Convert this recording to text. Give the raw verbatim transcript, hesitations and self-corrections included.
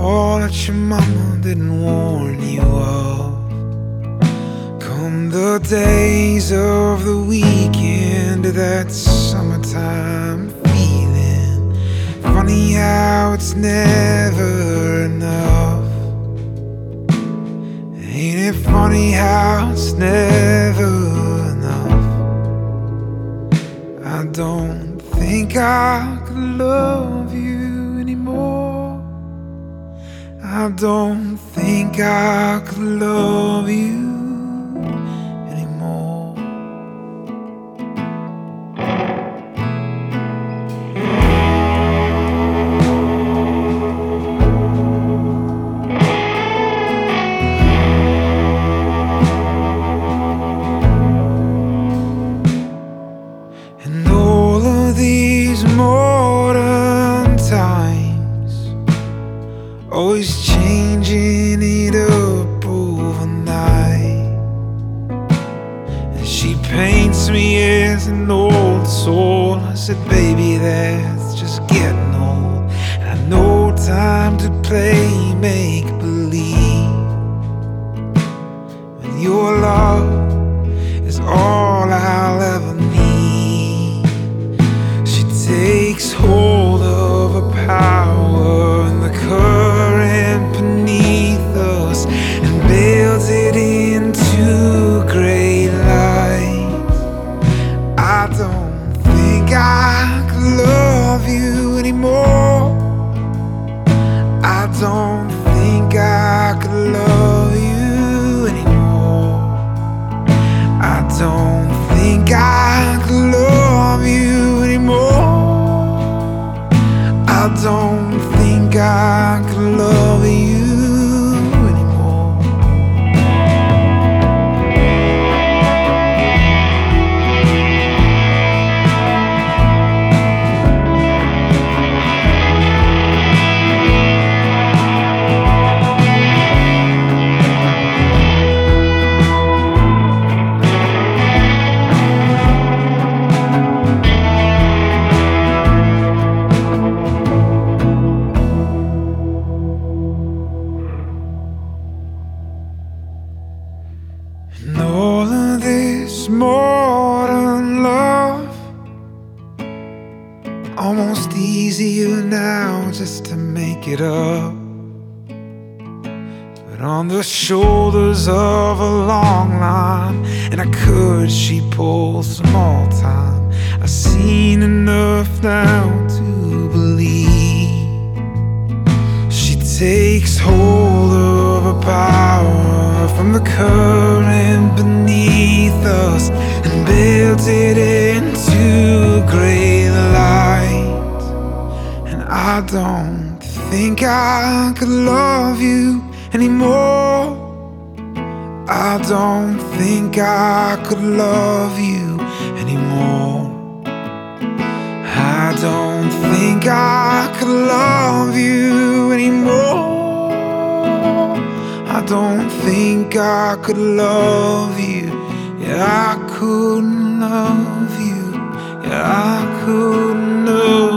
all that your mama didn't warn you of. Come the days of the weekend, that summertime feeling. Funny how it's never enough. Ain't it funny how it's never enough? I don't think I could love you anymore. I don't think I could love you anymore. And all of these modern times, always changing it up overnight. And she paints me as an old soul. I said, baby, that's just getting old. And I know time to play make-believe, when your love is all I'll ever need. She takes hold of a power in the current beneath us and builds it into great light. I don't think I could love you anymore. I don't think I could love you anymore. I don't think I could love you anymore. I don't think I could love you anymore. And all of this modern love, almost easier now just to make it up. But on the shoulders of a long line, and I could she pull some more time. I've seen enough now to believe. She takes hold of a power from the current beneath us and builds it into great light. And I don't think I could love you anymore. I don't think I could love you anymore. I don't think I could love you anymore. I don't think I could love you. Yeah, I couldn't love you. Yeah, I couldn't love you.